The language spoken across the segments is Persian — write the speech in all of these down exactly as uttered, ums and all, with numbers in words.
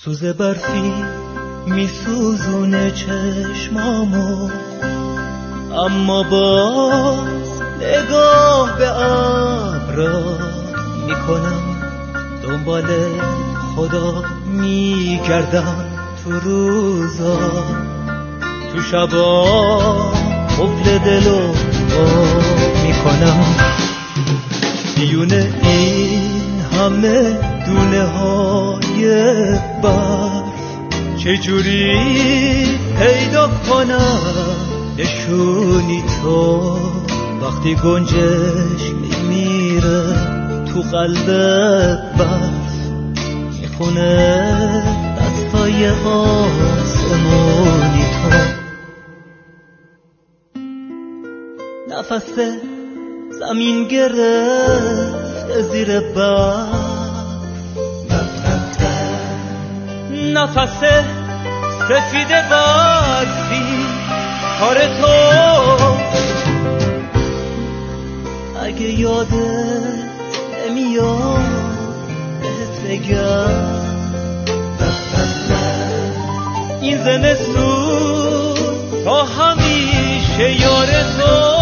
سوز برفی میسوزونه چشمامو، اما باز نگاه به ابرا میکنم، دنبال خدا میگردم تو روزا، تو شبا قفل دلو میکنم. دیونه این همه دونه های برف، چجوری پیدا کنم نشونی تو؟ وقتی گنجش میمیره تو قلب برف، میخونه دستای آسمونی تو. نفس زمین گرفت زیر برف، نفس سفید برفی کار تو. اگه یادت نمیاد بهت بگم، این زمستون تا همیشه یار تو.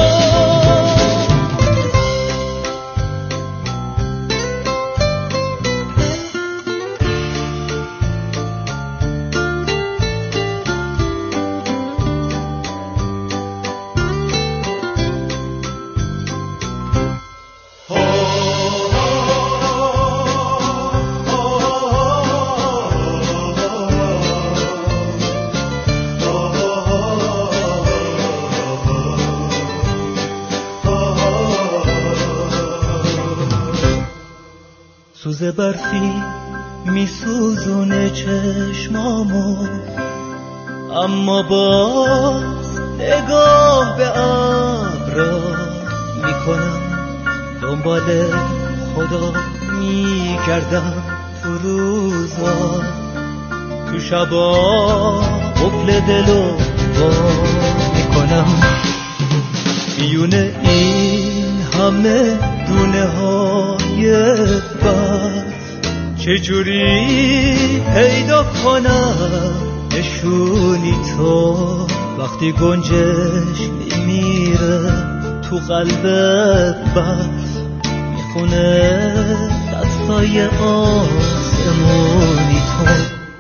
سوز برفی میسوزونه چشمامو، اما باز نگاه به ابرا میکنم، دنبال خدا میگردم تو روزا، تو شبا قفل دلو وا میکنم. میونه این همه دونه های برف، چجوری پیدا کنم نشونی تو؟ وقتی گنجش میمیره تو قلب برف، میخونه دستای آسمونی تو.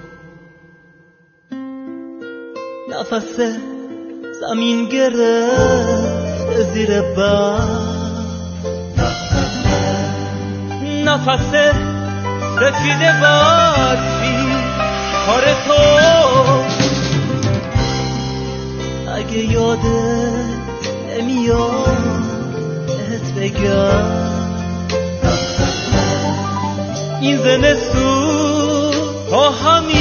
نفس زمین گرفت زیر برف، نفس سفید برفی کار تو. اگه یادت نمیاد بهت بگم، این زمستون تا همین